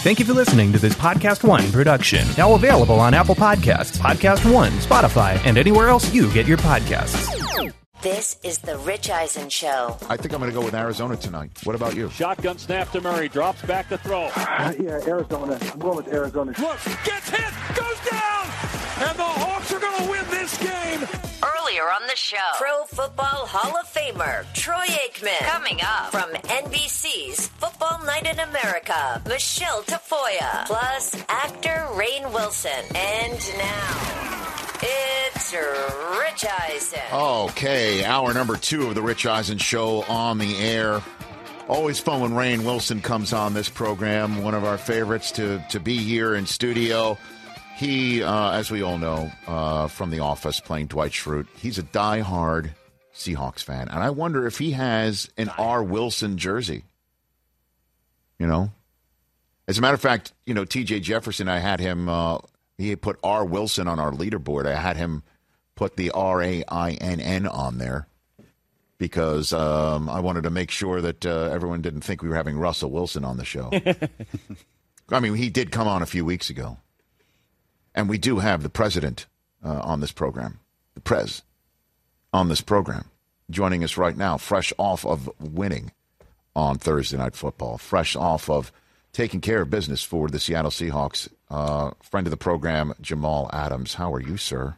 Thank you for listening to this Podcast One production. Now available on Apple Podcasts, Podcast One, Spotify, and anywhere else you get your podcasts. This is the Rich Eisen Show. I think I'm going to go with Arizona tonight. What about you? Shotgun snap to Murray. Drops back to throw. Yeah, Arizona. I'm going with Arizona. Looks, gets hit, goes down, and the Hawks are going to win this game. Earlier on the show, Pro Football Hall of Famer Troy Aikman. Coming up from NBC's Football Night in America, Michelle Tafoya. Plus actor Rainn Wilson. And now, it's Rich Eisen. Okay, hour number 2 of the Rich Eisen Show on the air. Always fun when Rainn Wilson comes on this program. One of our favorites to be here in studio. He, as we all know, from The Office, playing Dwight Schrute, he's a diehard Seahawks fan. And I wonder if he has an R. Wilson jersey. You know? As a matter of fact, you know, T.J. Jefferson, I had him, he put R. Wilson on our leaderboard. I had him put the R-A-I-N-N on there because I wanted to make sure that everyone didn't think we were having Russell Wilson on the show. I mean, he did come on a few weeks ago. And we do have the president on this program, the Prez, on this program, joining us right now, fresh off of winning on Thursday Night Football, fresh off of taking care of business for the Seattle Seahawks. Friend of the program, Jamal Adams. How are you, sir?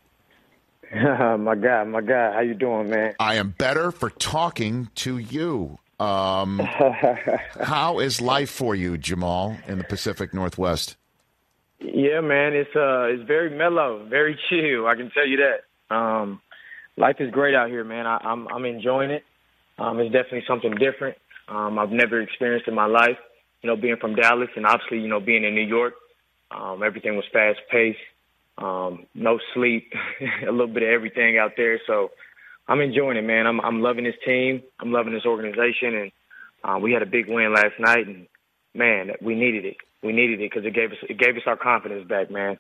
My guy. How you doing, man? I am better for talking to you. How is life for you, Jamal, in the Pacific Northwest? Yeah, man, it's very mellow, very chill. I can tell you that. Life is great out here, man. I'm enjoying it. It's definitely something different. I've never experienced in my life. You know, being from Dallas and obviously, you know, being in New York, everything was fast paced. No sleep, a little bit of everything out there. So I'm enjoying it, man. I'm loving this team. I'm loving this organization, and we had a big win last night, and man, we needed it. We needed it because it gave us our confidence back, man.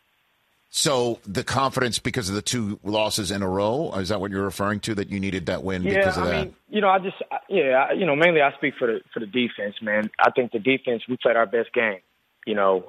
So the confidence because of the 2 losses in a row, is that what you're referring to? That you needed that win because of that? I mean, you know, mainly I speak for the defense, man. I think the defense, we played our best game. You know,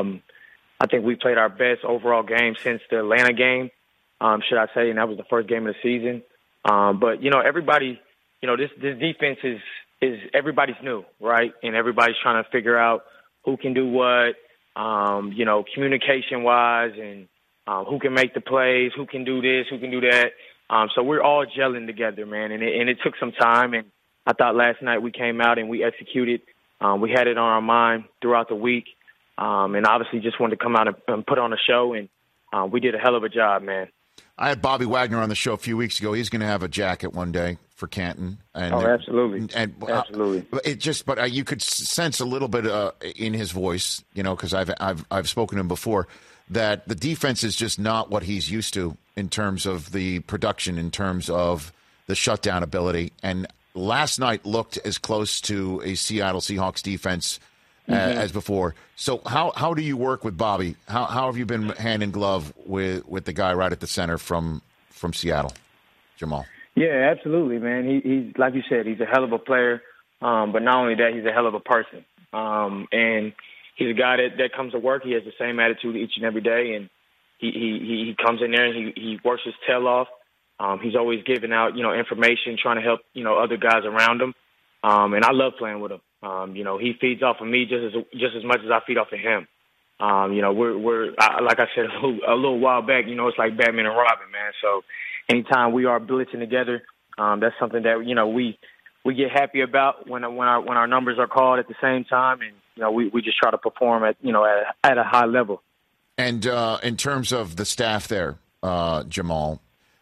I think we played our best overall game since the Atlanta game, should I say, and that was the first game of the season. But you know, everybody, you know, this defense is everybody's new, right? And everybody's trying to figure out who can do what, you know, communication-wise, and who can make the plays, who can do this, who can do that. So we're all gelling together, man, and it took some time. And I thought last night we came out and we executed. We had it on our mind throughout the week, and obviously just wanted to come out and put on a show, and we did a hell of a job, man. I had Bobby Wagner on the show a few weeks ago. He's going to have a jacket one day for Canton. And, absolutely. Absolutely. But you could sense a little bit in his voice, you know, because I've spoken to him before, that the defense is just not what he's used to in terms of the production, in terms of the shutdown ability. And last night looked as close to a Seattle Seahawks defense as before. So how do you work with Bobby? How have you been hand in glove with the guy right at the center from Seattle, Jamal? Yeah, absolutely, man. He's like you said, he's a hell of a player. But not only that, he's a hell of a person. And he's a guy that comes to work. He has the same attitude each and every day, and he comes in there and he works his tail off. He's always giving out, you know, information, trying to help, you know, other guys around him. And I love playing with him. You know, he feeds off of me just as much as I feed off of him. You know, we're like I said a little while back, you know, it's like Batman and Robin, man. So anytime we are blitzing together, that's something that, you know, we get happy about when our numbers are called at the same time, and you know, we just try to perform at a high level. And in terms of the staff there, Jamal,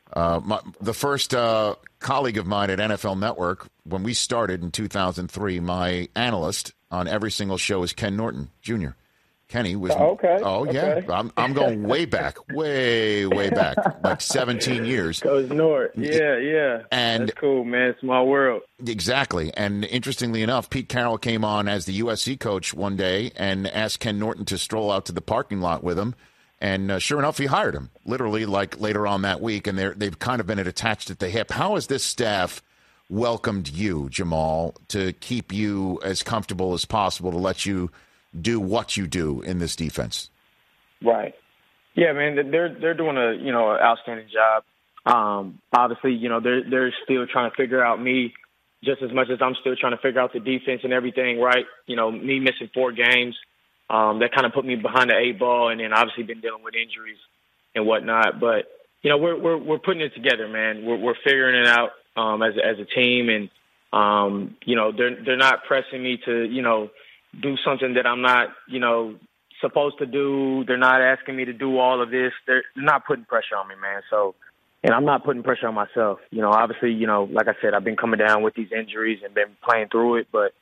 the first colleague of mine at NFL Network, when we started in 2003, my analyst on every single show is Ken Norton Jr. Kenny was okay. I'm going way back, way back, like 17 years. Coach Nort, yeah, and that's cool, man. Small world. Exactly. And interestingly enough, Pete Carroll came on as the USC coach one day and asked Ken Norton to stroll out to the parking lot with him. And sure enough, he hired him, literally, like later on that week. And they've kind of been attached at the hip. How has this staff welcomed you, Jamal, to keep you as comfortable as possible, to let you do what you do in this defense. Right. Yeah, man, they're doing an outstanding job. Obviously, they're still trying to figure out me just as much as I'm still trying to figure out the defense and everything, right? Me missing 4 games, that kind of put me behind the 8 ball, and then obviously been dealing with injuries and whatnot. But we're putting it together, man. We're figuring it out as a team, and they're not pressing me to do something that I'm not supposed to do. They're not asking me to do all of this. They're not putting pressure on me, man. So, and I'm not putting pressure on myself. Obviously, like I said, I've been coming down with these injuries and been playing through it, but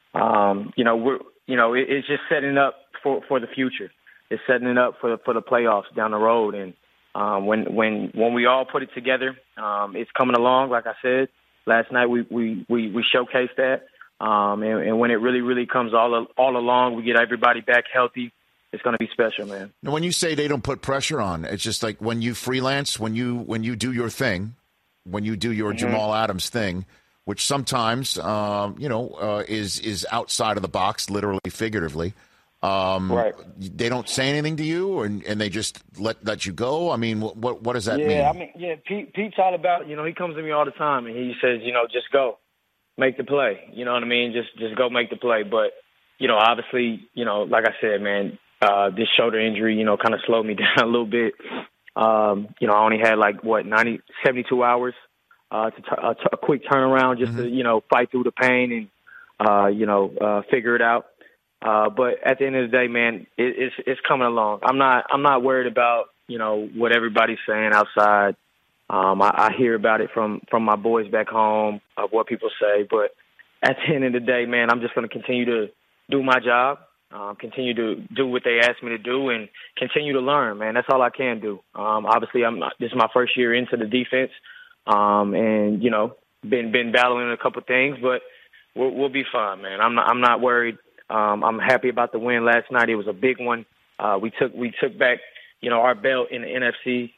it's just setting up for the future. It's setting it up for the playoffs down the road. And when we all put it together, it's coming along. Like I said, last night we showcased that. And when it really, really comes all along, we get everybody back healthy. It's going to be special, man. Now, when you say they don't put pressure on, it's just like when you freelance, when you do your thing, when you do your Jamal Adams thing, which sometimes is outside of the box, literally, figuratively. Right. They don't say anything to you, and they just let you go. I mean, what does that mean? Pete's all about. He comes to me all the time, and he says, just go, make the play. You know what I mean? Just go make the play. But obviously, like I said, man. This shoulder injury, kind of slowed me down a little bit. I only had 72 hours to a quick turnaround just to, fight through the pain and, figure it out. But at the end of the day, man, it's coming along. I'm not worried about, what everybody's saying outside. I hear about it from my boys back home of what people say. But at the end of the day, man, I'm just going to continue to do my job. Continue to do what they asked me to do and continue to learn, man. That's all I can do. Obviously, this is my first year into the defense, and been battling a couple things, but we'll be fine, man. I'm not worried. I'm happy about the win last night. It was a big one. We took back, our belt in the NFC.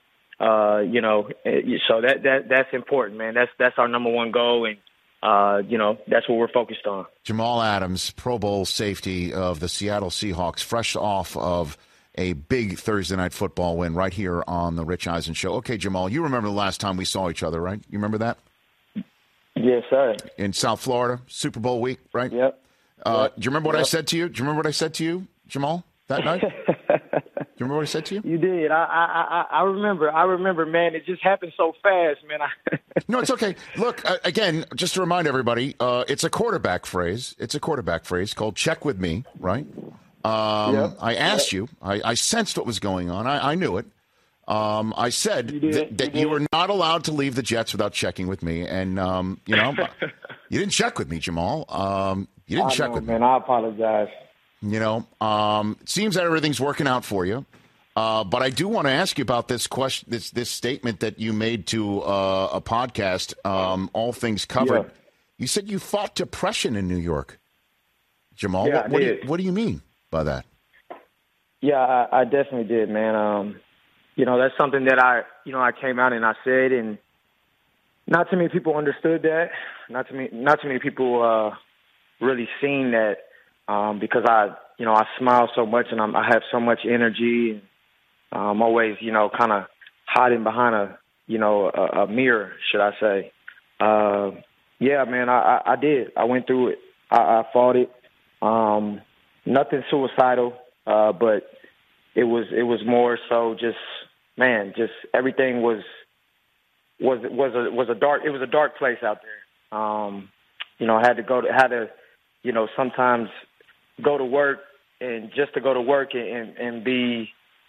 So that's important, man. That's our number one goal, and that's what we're focused on. Jamal Adams, Pro Bowl safety of the Seattle Seahawks, fresh off of a big Thursday night football win right here on the Rich Eisen Show. Okay, Jamal, you remember the last time we saw each other, right? You remember that? Yes, sir. In South Florida, Super Bowl week, right? Yep. Do you remember what I said to you? Do you remember what I said to you, Jamal, that night? You remember what I said to you? You did. I remember. I remember, man. It just happened so fast, man. No, it's okay. Look, again, just to remind everybody, it's a quarterback phrase. It's a quarterback phrase called "check with me," right? Yep. I asked you. I sensed what was going on. I knew it. I said that you were not allowed to leave the Jets without checking with me, and you didn't check with me, Jamal. You didn't check with me. Man, I apologize. It seems that everything's working out for you. But I do want to ask you about this question, this statement that you made to a podcast, All Things Covered. Yeah. You said you fought depression in New York, Jamal. Yeah, what do you mean by that? Yeah, I definitely did, man. That's something that I came out and I said, and not too many people understood that. Not too many people really seen that. Because I smile so much and I have so much energy, and I'm always, kind of hiding behind a mirror, should I say. Yeah, man, I did. I went through it. I fought it. Nothing suicidal, but it was more so just everything was a dark place out there. I had to sometimes go to work, and just to go to work and be,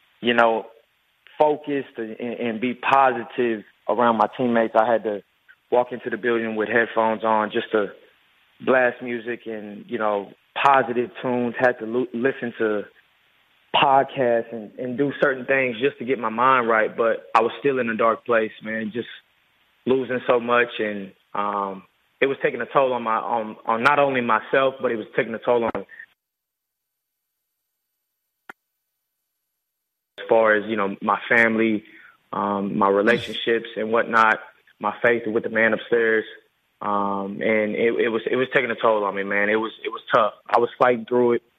focused and be positive around my teammates. I had to walk into the building with headphones on just to blast music and, positive tunes, had to listen to podcasts and do certain things just to get my mind right. But I was still in a dark place, man, just losing so much. And it was taking a toll on on not only myself, but it was taking a toll on as far as, my family, my relationships and whatnot, my faith with the man upstairs. And it was taking a toll on me, man. It was tough. I was fighting through it.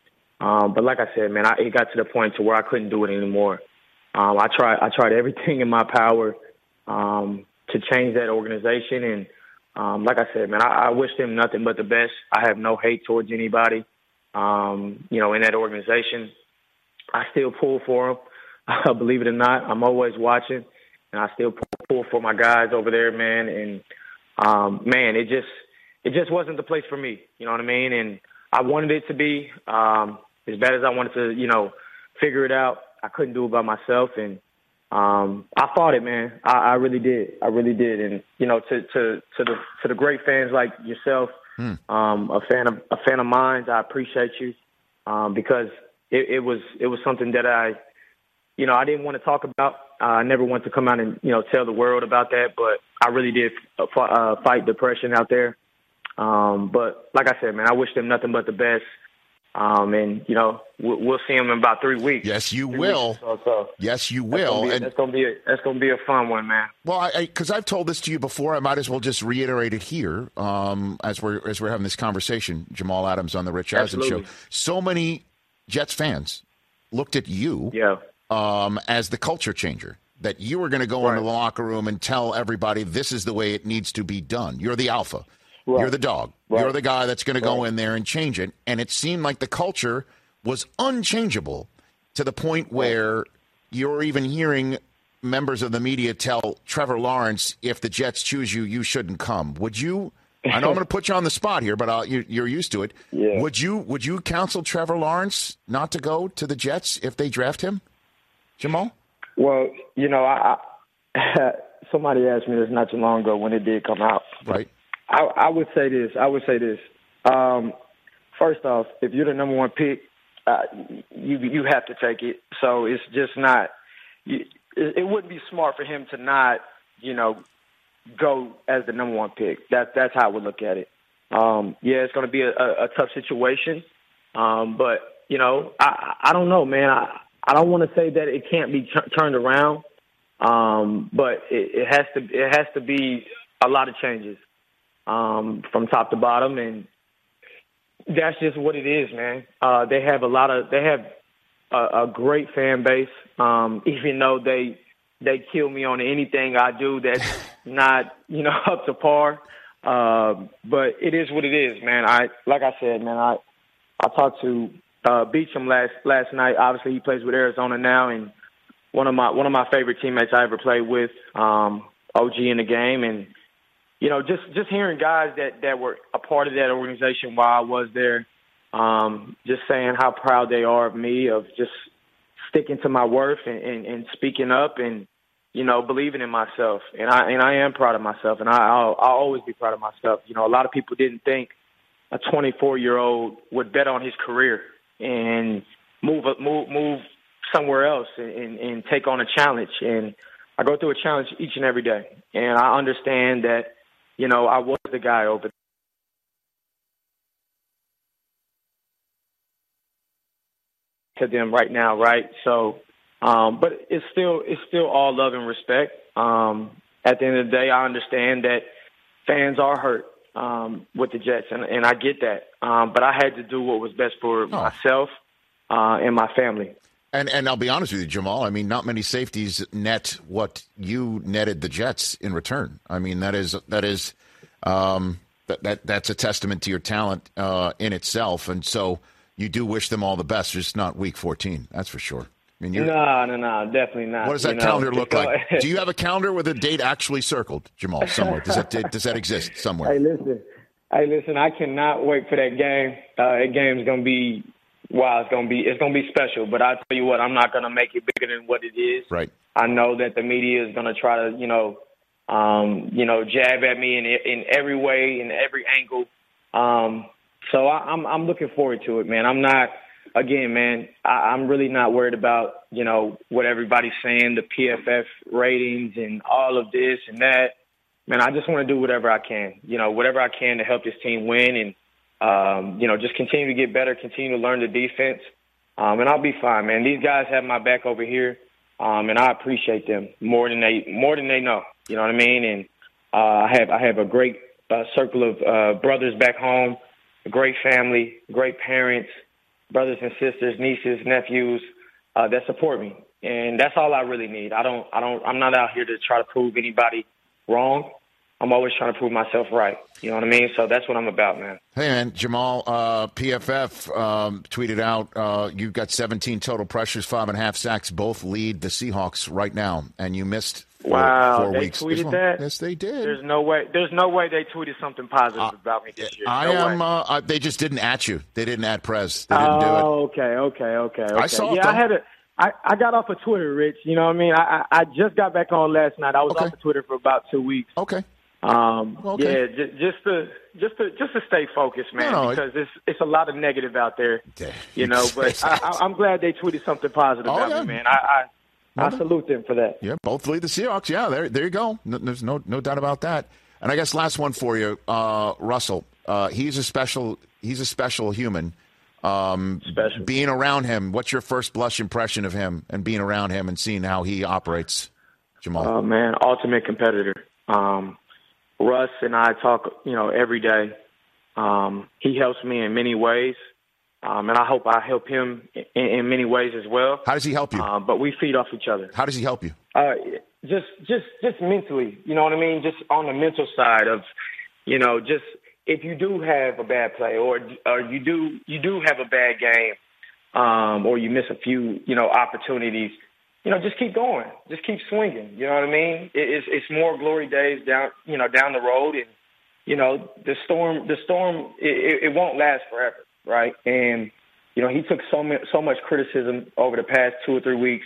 But like I said, man, it got to the point to where I couldn't do it anymore. I tried everything in my power to change that organization. And like I said, man, I wish them nothing but the best. I have no hate towards anybody, in that organization. I still pull for them. Believe it or not, I'm always watching, and I still pull for my guys over there, man. And, man, it just wasn't the place for me. You know what I mean? And I wanted it to be as bad as I wanted to, figure it out. I couldn't do it by myself, and I fought it, man. I really did. I really did. And to the great fans like yourself, a fan of mine, I appreciate you because it was something that I didn't want to talk about. I never wanted to come out and tell the world about that, but I really did fight depression out there. But like I said, man, I wish them nothing but the best. And we'll see him in about 3 weeks. Yes, you will. Yes, you will. That's gonna be a fun one, man. Well, because I've told this to you before, I might as well just reiterate it here as we're having this conversation. Jamal Adams on the Rich Eisen Show. So many Jets fans looked at you, as the culture changer. That you were going to go into the locker room and tell everybody this is the way it needs to be done. You're the alpha. Right. You're the dog. Right. You're the guy that's going to go in there and change it. And it seemed like the culture was unchangeable to the point where you're even hearing members of the media tell Trevor Lawrence, if the Jets choose you, you shouldn't come. Would you? I know I'm going to put you on the spot here, but you're used to it. Yeah. Would you counsel Trevor Lawrence not to go to the Jets if they draft him, Jamal? Well, I somebody asked me this not too long ago when it did come out. Right. I would say this. First off, if you're the number one pick, you have to take it. So it's just not. It wouldn't be smart for him to not, go as the number one pick. That's how I would look at it. It's going to be a tough situation, but I don't know, man. I don't want to say that it can't be turned around, but it has to be a lot of changes. From top to bottom, and that's just what it is, man. They have a great fan base, even though they kill me on anything I do that's not, up to par. But it is what it is, man. Like I said, man, I talked to Beachum last night. Obviously, he plays with Arizona now, and one of my favorite teammates I ever played with, OG in the game, and just hearing guys that were a part of that organization while I was there, just saying how proud they are of me, of just sticking to my worth and speaking up and, believing in myself. And I am proud of myself, and I'll always be proud of myself. A lot of people didn't think a 24-year-old would bet on his career and move somewhere else and take on a challenge. And I go through a challenge each and every day, and I understand that, I was the guy over to them right now, right? So, but it's still all love and respect. At the end of the day, I understand that fans are hurt with the Jets, and I get that. But I had to do what was best for myself and my family. And I'll be honest with you, Jamal. I mean, not many safeties net what you netted the Jets in return. I mean, that's a testament to your talent in itself. And so you do wish them all the best. Just not Week 14, that's for sure. I mean, no, definitely not. What does that calendar look like? Do you have a calendar with a date actually circled, Jamal? Somewhere does that exist somewhere? Hey, listen. I cannot wait for that game. That game's gonna be. Wow, it's gonna be special. But I tell you what, I'm not gonna make it bigger than what it is. Right. I know that the media is gonna try to, jab at me in every way, in every angle. So I'm looking forward to it, man. I'm not. Again, man, I'm really not worried about, what everybody's saying, the PFF ratings and all of this and that. Man, I just want to do whatever I can, whatever I can to help this team win and. Just continue to get better, continue to learn the defense, and I'll be fine, man. These guys have my back over here, and I appreciate them more than they know. You know what I mean? And I have a great circle of brothers back home, a great family, great parents, brothers and sisters, nieces, nephews that support me, and that's all I really need. I'm not out here to try to prove anybody wrong. I'm always trying to prove myself right. You know what I mean? So that's what I'm about, man. Hey, man, Jamal, PFF tweeted out you've got 17 total pressures, 5.5 sacks, both lead the Seahawks right now, and you missed 4 weeks. They tweeted that? Yes, they did. There's no way they tweeted something positive about me this year. They just didn't at you. They didn't at Prez. They didn't do it. Okay. I saw it. Yeah, I got off of Twitter, Rich. You know what I mean? I just got back on last night. I was off of Twitter for about 2 weeks. Okay. Yeah, just to stay focused, man, because it's a lot of negative out there, you know. But I'm glad they tweeted something positive about me, man. I salute them for that. Yeah, both lead the Seahawks. Yeah, there you go. There's no doubt about that. And I guess last one for you, Russell. He's a special human. Special. Being around him, what's your first blush impression of him and being around him and seeing how he operates, Jamal? Oh man, ultimate competitor. Russ and I talk, every day. He helps me in many ways, and I hope I help him in many ways as well. How does he help you? But we feed off each other. How does he help you? Just mentally, you know what I mean? Just on the mental side of, just if you do have a bad play or you do have a bad game, or you miss a few, opportunities. Just keep going. Just keep swinging. You know what I mean? It's more glory days down the road, and the storm. It won't last forever, right? And he took so much criticism over the past 2 or 3 weeks,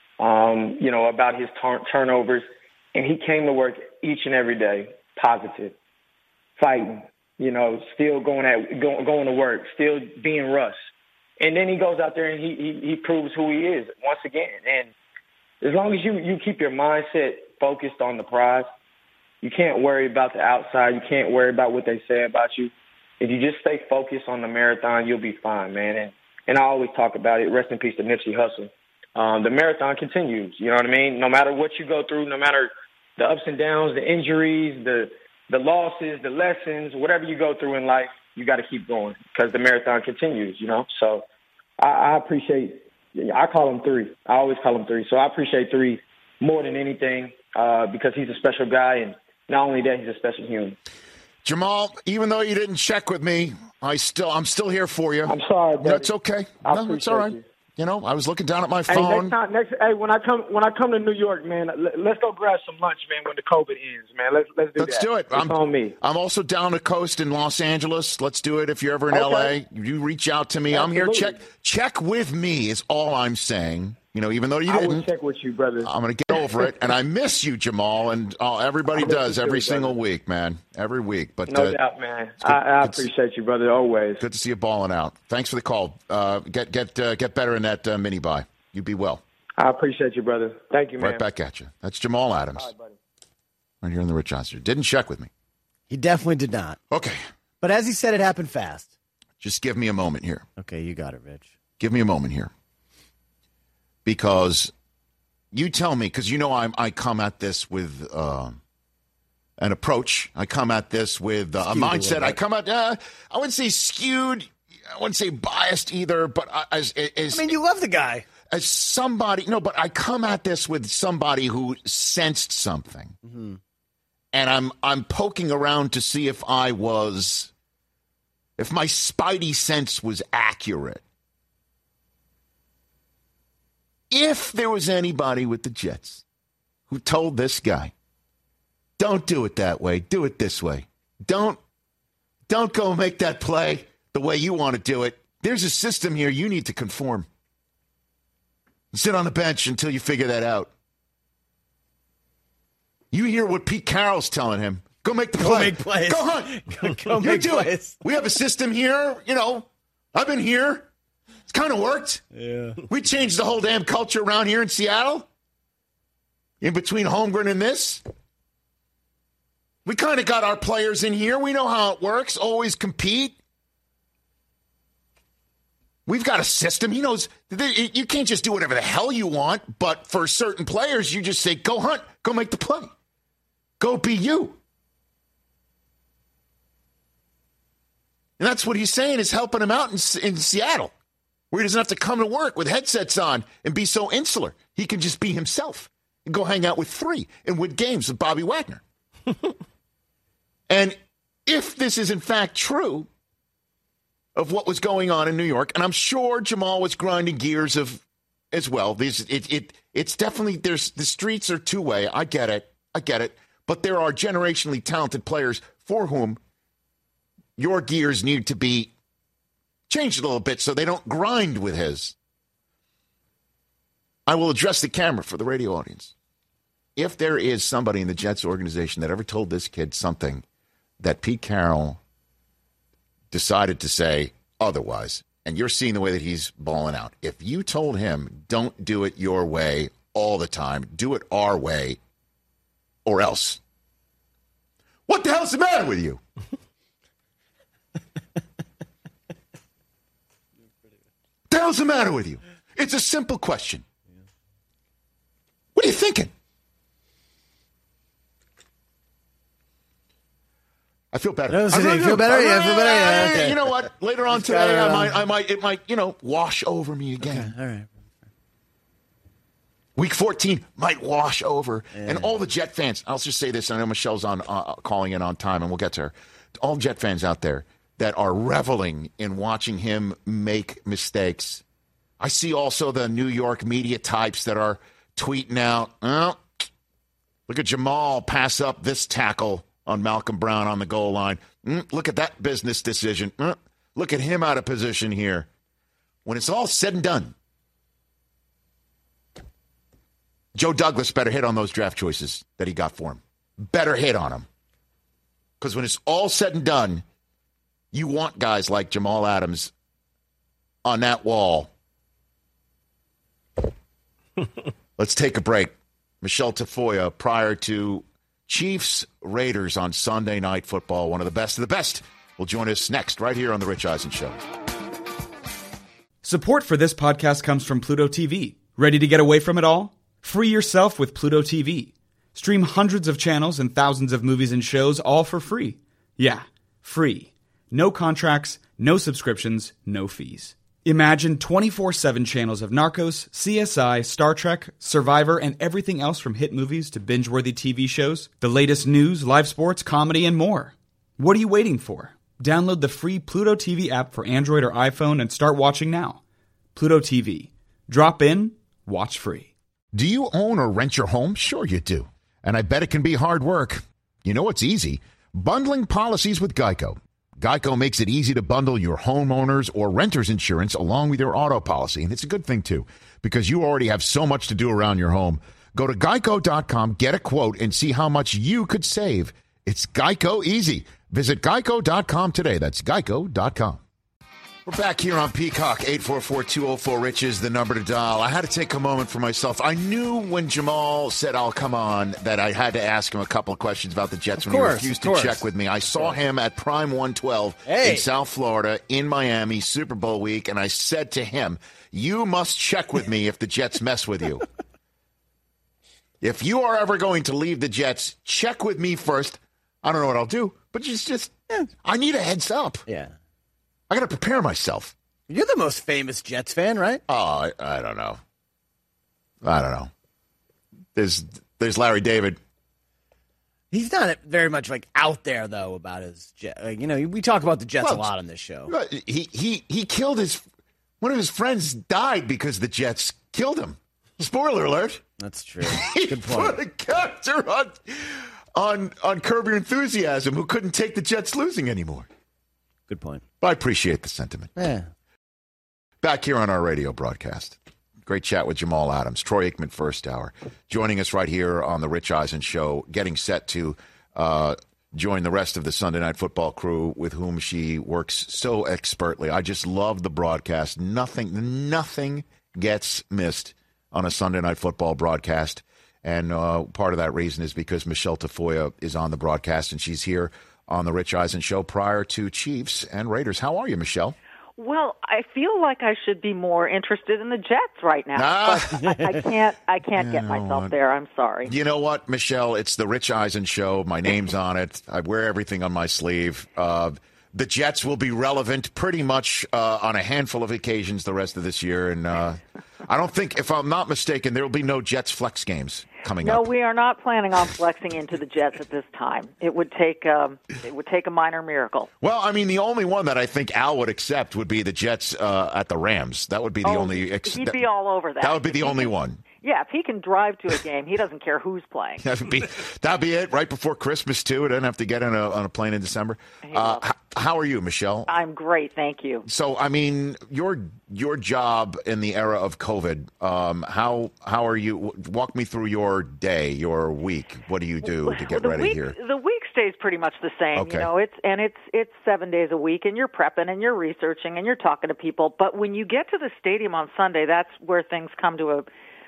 about his turnovers, and he came to work each and every day, positive, fighting. Still going to work, still being Russ, and then he goes out there and he proves who he is once again. And as long as you keep your mindset focused on the prize, you can't worry about the outside. You can't worry about what they say about you. If you just stay focused on the marathon, you'll be fine, man. And I always talk about it. Rest in peace to Nipsey Hussle. The marathon continues. You know what I mean? No matter what you go through, no matter the ups and downs, the injuries, the losses, the lessons, whatever you go through in life, you got to keep going because the marathon continues, So I appreciate. I call him 3. I always call him 3. So I appreciate 3 more than anything because he's a special guy, and not only that, he's a special human. Jamal, even though you didn't check with me, I'm still here for you. I'm sorry, buddy. That's okay. No, it's all right. You. I was looking down at my phone. When I come to New York, man, let's go grab some lunch, man. When the COVID ends, man, let's do it. It's on me. I'm also down the coast in Los Angeles. Let's do it. If you're ever in LA, you reach out to me. Absolutely. I'm here. Check with me is all I'm saying. Even though you didn't. I will check with you, brother. I'm going to get over it, and I miss you, Jamal, and everybody does every single week, man. Every week, but no doubt, man. I appreciate you, brother. Always. Good to see you balling out. Thanks for the call. Get better in that mini buy. You be well. I appreciate you, brother. Thank you, man. Right back at you. That's Jamal Adams. All right, buddy. Right here in the Rich Eisen. Didn't check with me. He definitely did not. Okay. But as he said, it happened fast. Just give me a moment here. Okay, you got it, Rich. Give me a moment here. Because you tell me, because I come at this with an approach. I come at this with a mindset. I come at, I wouldn't say skewed. I wouldn't say biased either. But you love the guy. As somebody, but I come at this with somebody who sensed something. Mm-hmm. And I'm poking around to see if my spidey sense was accurate. If there was anybody with the Jets who told this guy, don't do it that way, do it this way. Don't go make that play the way you want to do it. There's a system here you need to conform. Sit on the bench until you figure that out. You hear what Pete Carroll's telling him. Go make the play. Go make plays. Go hunt. Go make plays. We have a system here. I've been here. It's kind of worked. Yeah. We changed the whole damn culture around here in Seattle. In between Holmgren and this. We kind of got our players in here. We know how it works. Always compete. We've got a system. He knows you can't just do whatever the hell you want, but for certain players, you just say, go hunt, go make the play. Go be you. And that's what he's saying is helping him out in Seattle. where he doesn't have to come to work with headsets on and be so insular. He can just be himself and go hang out with 3 and win games with Bobby Wagner. And if this is in fact true of what was going on in New York, and I'm sure Jamal was grinding gears as well. It's definitely, the streets are two-way. I get it. But there are generationally talented players for whom your gears need to be changed a little bit so they don't grind with his. I will address the camera for the radio audience. If there is somebody in the Jets organization that ever told this kid something that Pete Carroll decided to say otherwise, and you're seeing the way that he's balling out, if you told him, don't do it your way all the time, do it our way, or else, what the hell's the matter with you? What the hell's the matter with you? It's a simple question. What are you thinking? I feel better. You feel better? Yeah, I feel better. Yeah, okay. You know what? Later on today, it might, wash over me again. Okay, all right. Week 14 might wash over. Yeah. And all the Jet fans, I'll just say this, I know Michelle's on calling in on time, and we'll get to her. All Jet fans out there that are reveling in watching him make mistakes. I see also the New York media types that are tweeting out, oh, look at Jamal pass up this tackle on Malcolm Brown on the goal line. Look at that business decision. Look at him out of position here. When it's all said and done, Joe Douglas better hit on those draft choices that he got for him. Better hit on them. Because when it's all said and done, you want guys like Jamal Adams on that wall. Let's take a break. Michelle Tafoya, prior to Chiefs Raiders on Sunday Night Football, one of the best of the best, will join us next right here on The Rich Eisen Show. Support for this podcast comes from Pluto TV. Ready to get away from it all? Free yourself with Pluto TV. Stream hundreds of channels and thousands of movies and shows all for free. Yeah, free. No contracts, no subscriptions, no fees. Imagine 24/7 channels of Narcos, CSI, Star Trek, Survivor, and everything else from hit movies to binge-worthy TV shows, the latest news, live sports, comedy, and more. What are you waiting for? Download the free Pluto TV app for Android or iPhone and start watching now. Pluto TV. Drop in, watch free. Do you own or rent your home? Sure you do. And I bet it can be hard work. You know what's easy? Bundling policies with Geico. Geico makes it easy to bundle your homeowners or renters insurance along with your auto policy. And it's a good thing, too, because you already have so much to do around your home. Go to geico.com, get a quote, and see how much you could save. It's Geico easy. Visit geico.com today. That's geico.com. We're back here on Peacock. 844-204-RICH is the number to dial. I had to take a moment for myself. I knew when Jamal said, I'll come on, that I had to ask him a couple of questions about the Jets when he refused to check with me. I saw him at Prime 112 in South Florida, in Miami, Super Bowl week, and I said to him, you must check with me if the Jets mess with you. If you are ever going to leave the Jets, check with me first. I don't know what I'll do, but just I need a heads up. Yeah. I got to prepare myself. You're the most famous Jets fan, right? Oh, I don't know. There's Larry David. He's not very much out there though about his Jet. We talk about the Jets a lot on this show. He killed one of his friends died because the Jets killed him. Spoiler alert. That's true. Good point. Put a character on Curb Your Enthusiasm who couldn't take the Jets losing anymore. Good point. I appreciate the sentiment. Yeah. Back here on our radio broadcast. Great chat with Jamal Adams. Troy Aikman, first hour. Joining us right here on the Rich Eisen Show, getting set to join the rest of the Sunday Night Football crew with whom she works so expertly. I just love the broadcast. Nothing gets missed on a Sunday Night Football broadcast. And part of that reason is because Michelle Tafoya is on the broadcast, and she's here on the Rich Eisen Show prior to Chiefs and Raiders. How are you, Michelle? Well, I feel like I should be more interested in the Jets right now, but I can't get myself there. I'm sorry. You know what, Michelle? It's the Rich Eisen Show. My name's on it. I wear everything on my sleeve. the Jets will be relevant pretty much on a handful of occasions the rest of this year. And I don't think, if I'm not mistaken, there will be no Jets flex games coming up. No, we are not planning on flexing into the Jets at this time. It would take a minor miracle. Well, I mean, the only one that I think Al would accept would be the Jets at the Rams. That would be the only. He'd be all over that. That would be the only one. Yeah, if he can drive to a game, he doesn't care who's playing. That'd be it. Right before Christmas too. It doesn't have to get on a plane in December. How are you, Michelle? I'm great, thank you. So, I mean, your job in the era of COVID. How are you? Walk me through your day, your week. What do you do to get ready here? The week stays pretty much the same. Okay. You know, it's 7 days a week, and you're prepping and you're researching and you're talking to people. But when you get to the stadium on Sunday, that's where things come to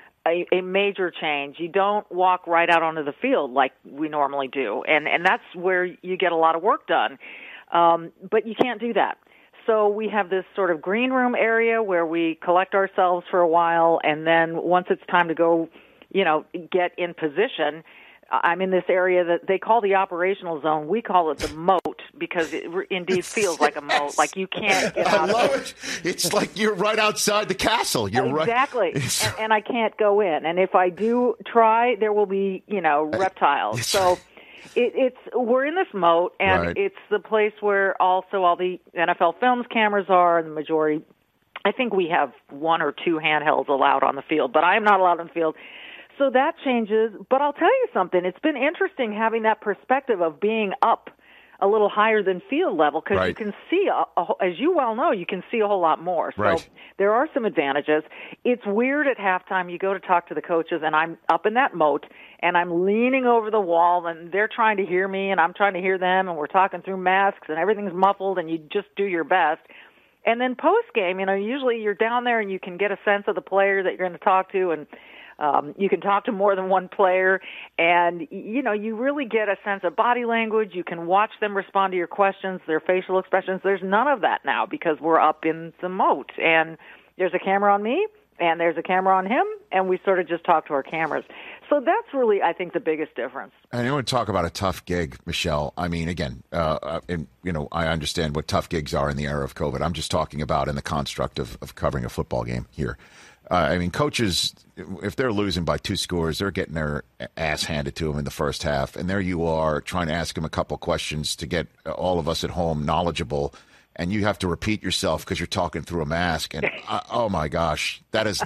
a major change. You don't walk right out onto the field like we normally do, and that's where you get a lot of work done. But you can't do that. So we have this sort of green room area where we collect ourselves for a while, and then once it's time to go, get in position, I'm in this area that they call the operational zone. We call it the moat because it indeed feels like a moat. Like you can't get out. I love it. It's like you're right outside the castle. You're exactly. And I can't go in. And if I do try, there will be, reptiles. So we're in this moat, and it's the place where also all the NFL Films cameras are, and the majority. I think we have 1 or 2 handhelds allowed on the field, but I am not allowed on the field. So that changes, but I'll tell you something. It's been interesting having that perspective of being up a little higher than field level because you can see, as you well know, you can see a whole lot more. So there are some advantages. It's weird at halftime. You go to talk to the coaches, and I'm up in that moat, and I'm leaning over the wall, and they're trying to hear me, and I'm trying to hear them, and we're talking through masks, and everything's muffled, and you just do your best. And then post-game, usually you're down there, and you can get a sense of the player that you're going to talk to, and you can talk to more than one player, and, you really get a sense of body language. You can watch them respond to your questions, their facial expressions. There's none of that now because we're up in the moat, and there's a camera on me, and there's a camera on him, and we sort of just talk to our cameras. So that's really, I think, the biggest difference. And you want to talk about a tough gig, Michelle. I mean, again, I understand what tough gigs are in the era of COVID. I'm just talking about in the construct of covering a football game here. Coaches, if they're losing by 2 scores, they're getting their ass handed to them in the first half. And there you are trying to ask them a couple questions to get all of us at home knowledgeable. And you have to repeat yourself because you're talking through a mask. And oh, my gosh,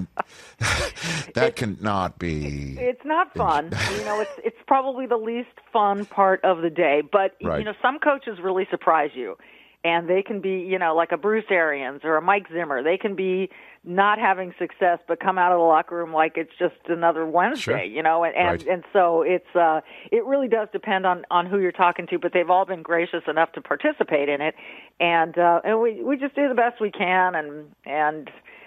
that cannot be. It's not fun. It's probably the least fun part of the day. But, some coaches really surprise you. And they can be, like a Bruce Arians or a Mike Zimmer. They can be not having success, but come out of the locker room like it's just another Wednesday, and so it really does depend on who you're talking to, but they've all been gracious enough to participate in it, and we just do the best we can, and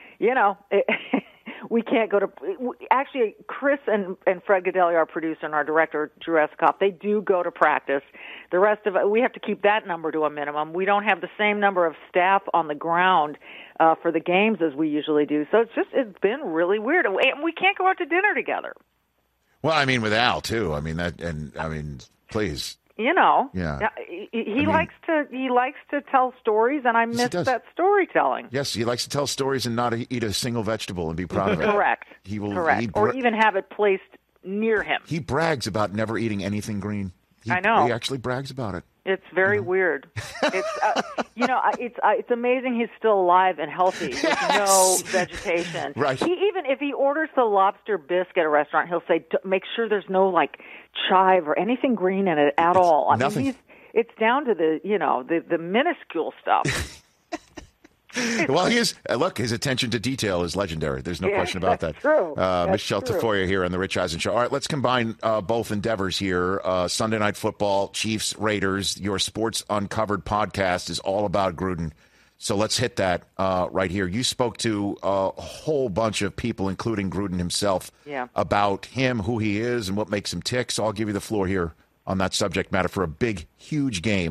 we can't go to – actually, Chris and Fred Godelli, our producer, and our director, Drew Escoff, they do go to practice. The rest of it, we have to keep that number to a minimum. We don't have the same number of staff on the ground for the games as we usually do. So it's been really weird. And we can't go out to dinner together. Well, I mean, with Al, too. Please. Yeah. He likes to tell stories, and I miss that storytelling. Yes, he likes to tell stories and not eat a single vegetable and be proud of it. Correct. Correct. Or even have it placed near him. He brags about never eating anything green. I know. He actually brags about it. It's very weird. It's it's amazing he's still alive and healthy with no vegetation. Right. Even if he orders the lobster bisque at a restaurant, he'll say, make sure there's no chive or anything green in it at all. Nothing. It's down to the minuscule stuff. Well, his attention to detail is legendary. There's no question about that. True. Michelle Tafoya here on the Rich Eisen Show. All right, let's combine both endeavors here. Sunday Night Football, Chiefs, Raiders. Your Sports Uncovered podcast is all about Gruden. So let's hit that right here. You spoke to a whole bunch of people, including Gruden himself, about him, who he is, and what makes him tick. So I'll give you the floor here on that subject matter for a big, huge game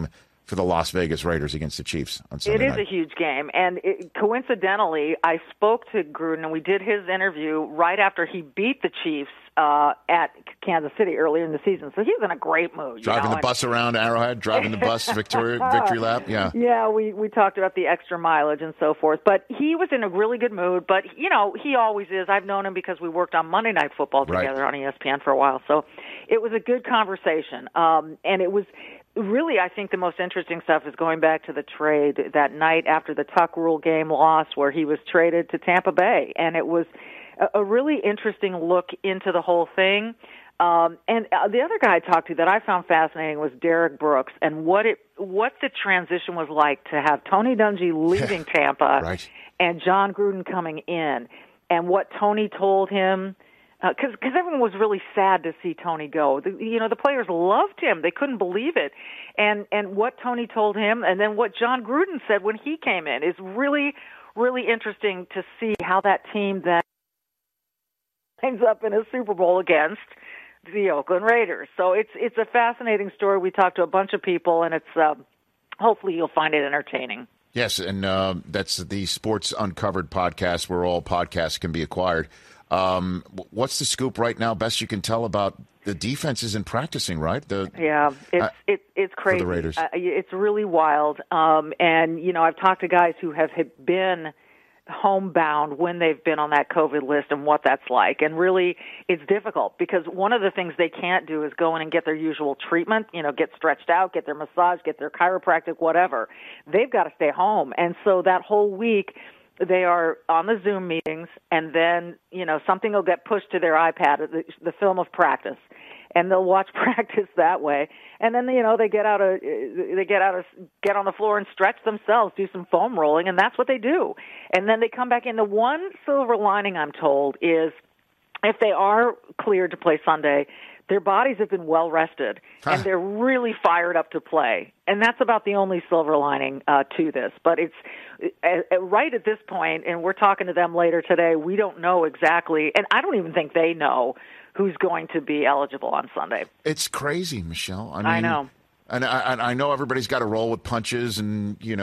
for the Las Vegas Raiders against the Chiefs on Sunday night. It is a huge game. And coincidentally, I spoke to Gruden, and we did his interview right after he beat the Chiefs at Kansas City earlier in the season. So he was in a great mood. Driving the bus around Arrowhead, driving the bus victory lap, yeah. Yeah, we talked about the extra mileage and so forth. But he was in a really good mood. But, he always is. I've known him because we worked on Monday Night Football together on ESPN for a while. So it was a good conversation. And it was really, I think the most interesting stuff is going back to the trade that night after the Tuck Rule game loss where he was traded to Tampa Bay. And it was a really interesting look into the whole thing. And the other guy I talked to that I found fascinating was Derek Brooks and what the transition was like to have Tony Dungy leaving Tampa and John Gruden coming in, and what Tony told him. Because everyone was really sad to see Tony go. The players loved him; they couldn't believe it, and what Tony told him, and then what John Gruden said when he came in is really, really interesting to see how that team then ends up in a Super Bowl against the Oakland Raiders. So it's a fascinating story. We talked to a bunch of people, and it's hopefully you'll find it entertaining. Yes, and that's the Sports Uncovered podcast, where all podcasts can be acquired. What's the scoop right now, best you can tell, about the defenses in practicing, right? It's crazy. For the Raiders. It's really wild. And, I've talked to guys who have been homebound when they've been on that COVID list and what that's like. And really, it's difficult because one of the things they can't do is go in and get their usual treatment, get stretched out, get their massage, get their chiropractic, whatever. They've got to stay home. And so that whole week, they are on the Zoom meetings, and then, something will get pushed to their iPad, the film of practice, and they'll watch practice that way. And then, they get on the floor and stretch themselves, do some foam rolling, and that's what they do. And then they come back in. The one silver lining, I'm told, is if they are cleared to play Sunday, their bodies have been well rested, and they're really fired up to play. And that's about the only silver lining to this. But it's right at this point, and we're talking to them later today, we don't know exactly, and I don't even think they know who's going to be eligible on Sunday. It's crazy, Michelle. I know. And I know everybody's got to roll with punches, and you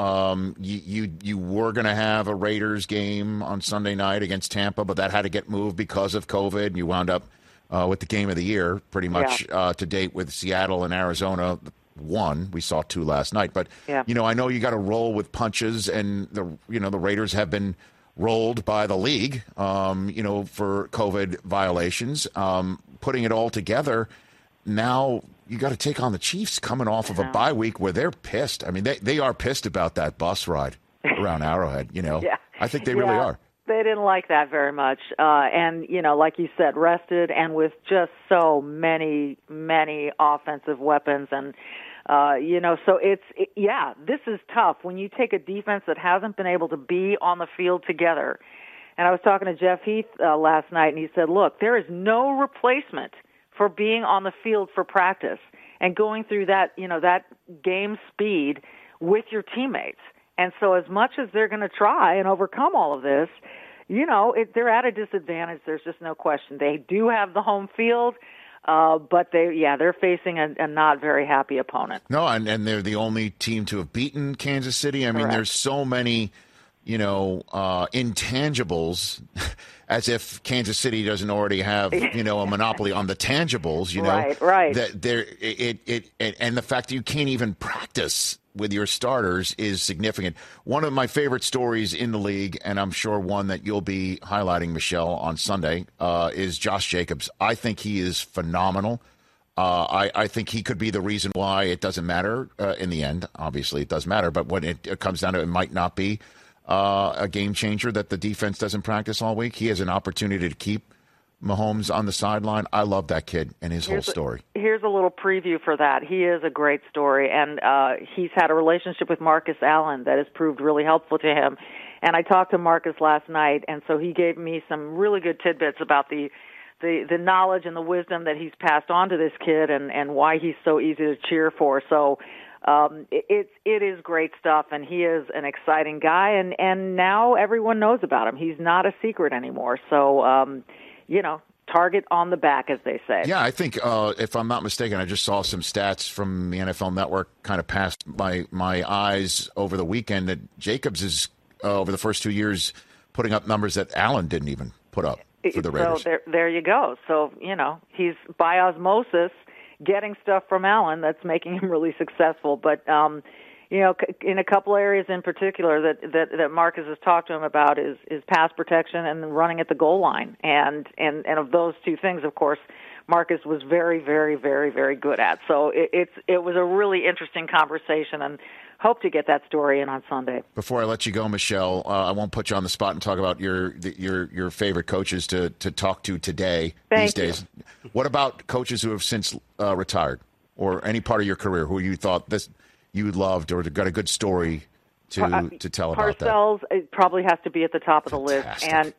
were going to have a Raiders game on Sunday night against Tampa, but that had to get moved because of COVID, and you wound up with the game of the year pretty much to date with Seattle and Arizona. One, we saw two last night, but I know you got to roll with punches, and the Raiders have been rolled by the league, for COVID violations. Putting it all together, now you got to take on the Chiefs coming off of a bye week where they're pissed. I mean, they are pissed about that bus ride around Arrowhead. I think they really are. They didn't like that very much. And, like you said, rested and with just so many, many offensive weapons. And, so this is tough when you take a defense that hasn't been able to be on the field together. And I was talking to Jeff Heath last night, and he said, look, there is no replacement for being on the field for practice and going through that, that game speed with your teammates. And so as much as they're going to try and overcome all of this, they're at a disadvantage. There's just no question. They do have the home field, but they're facing a not very happy opponent. No, and they're the only team to have beaten Kansas City. I mean, there's so many, intangibles, as if Kansas City doesn't already have, a monopoly on the tangibles, Right. That and the fact that you can't even practice with your starters is significant. One of my favorite stories in the league, and I'm sure one that you'll be highlighting, Michelle, on Sunday, is Josh Jacobs. I think he is phenomenal. I think he could be the reason why it doesn't matter in the end. Obviously, it does matter, but when it comes down to it, might not be a game changer that the defense doesn't practice all week. He has an opportunity to keep Mahomes on the sideline. I love that kid and his whole story. Here's a little preview for that. He is a great story, and he's had a relationship with Marcus Allen that has proved really helpful to him. And I talked to Marcus last night, and so he gave me some really good tidbits about the knowledge and the wisdom that he's passed on to this kid and why he's so easy to cheer for. So it is great stuff, and he is an exciting guy, and now everyone knows about him. He's not a secret anymore. So, target on the back, as they say. Yeah, I think, if I'm not mistaken, I just saw some stats from the NFL Network kind of passed my eyes over the weekend that Jacobs is, over the first 2 years, putting up numbers that Allen didn't even put up for the Raiders. So there you go. So, he's by osmosis getting stuff from Allen that's making him really successful. But, in a couple areas in particular that Marcus has talked to him about is pass protection and running at the goal line. And of those two things, of course, Marcus was very, very, very, very good at. So it was a really interesting conversation, and hope to get that story in on Sunday. Before I let you go, Michelle, I won't put you on the spot and talk about your favorite coaches to talk to today these days. What about coaches who have since retired, or any part of your career who you thought you loved or got a good story to tell about that? Parcells, it probably has to be at the top of the list. And,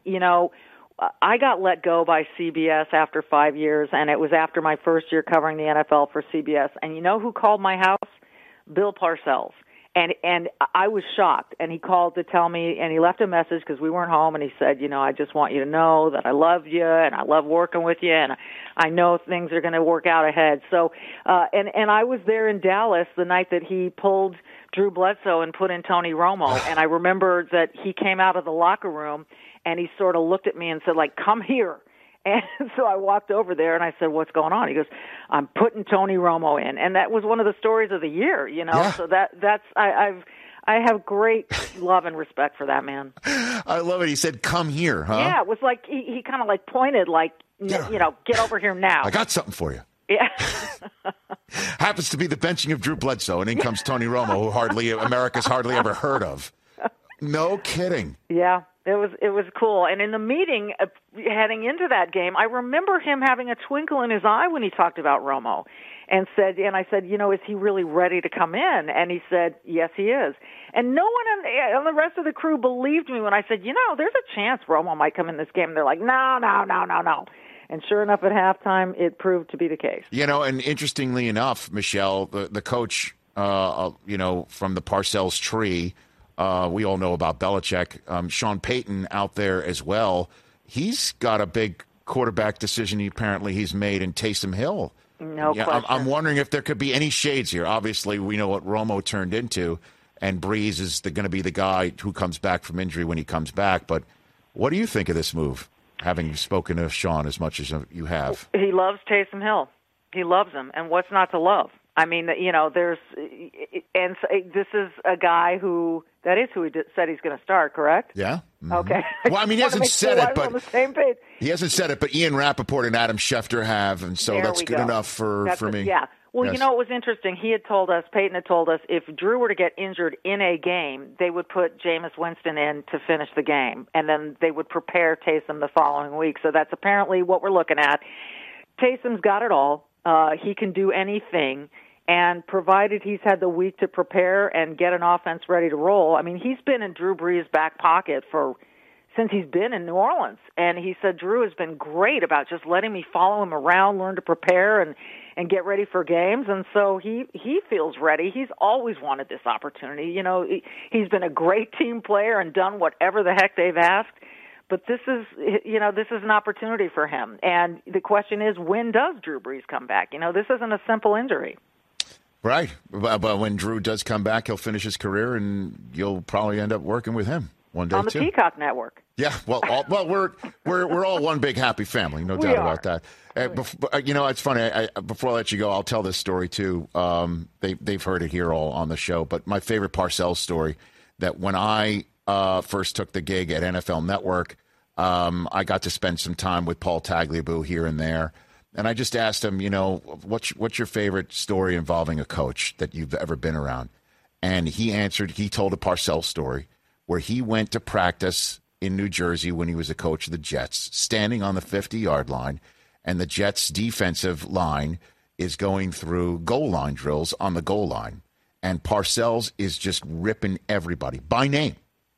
I got let go by CBS after 5 years, and it was after my first year covering the NFL for CBS. And you know who called my house? Bill Parcells. And I was shocked, and he called to tell me, and he left a message because we weren't home, and he said, I just want you to know that I love you, and I love working with you, and I know things are going to work out ahead. So, and I was there in Dallas the night that he pulled Drew Bledsoe and put in Tony Romo, and I remember that he came out of the locker room, and he sort of looked at me and said, come here. And so I walked over there and I said, what's going on? He goes, I'm putting Tony Romo in. And that was one of the stories of the year, Yeah. So I have great love and respect for that man. I love it. He said, come here, huh? Yeah, it was like he kind of pointed get over here now. I got something for you. Yeah. Happens to be the benching of Drew Bledsoe, and in comes Tony Romo, who America's hardly ever heard of. No kidding. Yeah. It was cool. And in the meeting heading into that game, I remember him having a twinkle in his eye when he talked about Romo and I said, is he really ready to come in? And he said, yes, he is. And no one on the rest of the crew believed me when I said, there's a chance Romo might come in this game. And they're like, no. And sure enough, at halftime, it proved to be the case. And interestingly enough, Michelle, the coach, from the Parcells tree, we all know about Belichick. Sean Payton out there as well. He's got a big quarterback decision he's made in Taysom Hill. No question. I'm wondering if there could be any shades here. Obviously, we know what Romo turned into, and Breeze is going to be the guy who comes back from injury when he comes back. But what do you think of this move, having spoken to Sean as much as you have? He loves Taysom Hill. He loves him. And what's not to love? I mean, this is a guy who he said he's going to start, correct? Yeah. Mm-hmm. Okay. Well, I mean, he hasn't said it, but on the same page. He hasn't said it, but Ian Rappaport and Adam Schefter have, and so that's good enough for me. Yeah. Well, yes. It was interesting. Peyton had told us, if Drew were to get injured in a game, they would put Jameis Winston in to finish the game, and then they would prepare Taysom the following week. So that's apparently what we're looking at. Taysom's got it all. He can do anything. And provided he's had the week to prepare and get an offense ready to roll, I mean, he's been in Drew Brees' back pocket since he's been in New Orleans. And he said Drew has been great about just letting me follow him around, learn to prepare and get ready for games. And so he feels ready. He's always wanted this opportunity. He's been a great team player and done whatever the heck they've asked. But this is an opportunity for him. And the question is, when does Drew Brees come back? This isn't a simple injury. Right. But when Drew does come back, he'll finish his career, and you'll probably end up working with him one day, on the too. Peacock Network. Yeah. Well, we're all one big happy family. No doubt about that. It's funny. Before I let you go, I'll tell this story, too. They've heard it here all on the show. But my favorite Parcells story, that when I first took the gig at NFL Network, I got to spend some time with Paul Tagliabue here and there. And I just asked him, what's your favorite story involving a coach that you've ever been around? And he told a Parcells story where he went to practice in New Jersey when he was a coach of the Jets, standing on the 50-yard line, and the Jets' defensive line is going through goal line drills on the goal line. And Parcells is just ripping everybody by name.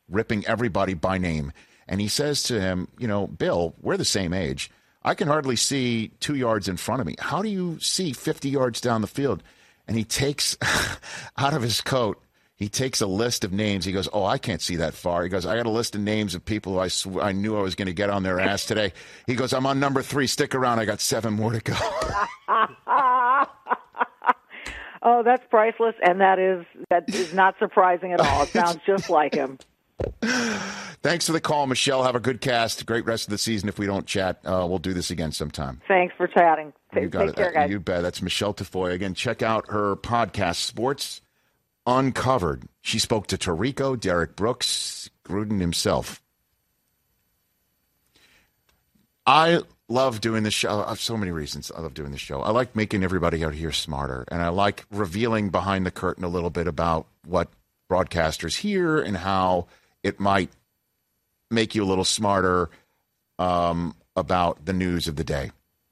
And he says to him, Bill, we're the same age. I can hardly see 2 yards in front of me. How do you see 50 yards down the field? And he takes out of his coat, He takes a list of names. He goes, I can't see that far. He goes, I got a list of names of people who I knew I was going to get on their ass today. He goes, I'm on number 3. Stick around. I got 7 more to go. Oh, that's priceless, and that is not surprising at all. It sounds just like him. Thanks for the call, Michelle. Have a good cast. Great rest of the season. If we don't chat, we'll do this again sometime. Thanks for chatting. You got Take care, guys. You bet. That's Michelle Tafoya. Again, check out her podcast, Sports Uncovered. She spoke to Tirico, Derek Brooks, Gruden himself. I love doing this show. I have so many reasons I love doing this show. I like making everybody out here smarter, and I like revealing behind the curtain a little bit about what broadcasters hear and how it might make you a little smarter about the news of the day.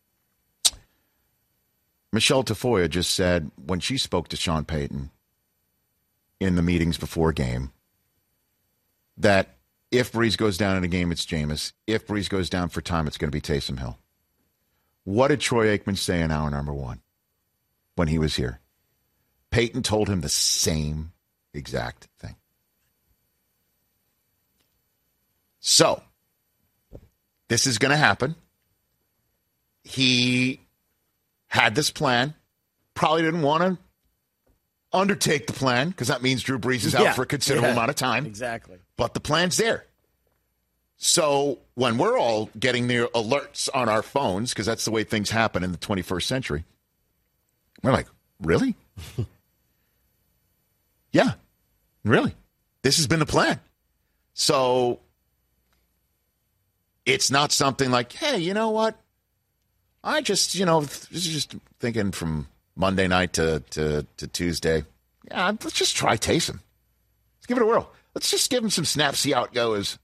Michelle Tafoya just said when she spoke to Sean Payton in the meetings before game that if Brees goes down in a game, it's Jameis. If Brees goes down for time, it's going to be Taysom Hill. What did Troy Aikman say in hour number 1 when he was here? Payton told him the same exact thing. So, this is going to happen. He had this plan. Probably didn't want to undertake the plan because that means Drew Brees is out for a considerable amount of time. Exactly. But the plan's there. So when we're all getting the alerts on our phones, because that's the way things happen in the 21st century, we're like, really? Yeah, really. This has been the plan. So it's not something like, hey, you know what? I just, this is just thinking from Monday night to Tuesday. Yeah, let's just try Taysom. Let's give it a whirl. Let's just give him some snaps, see how it goes.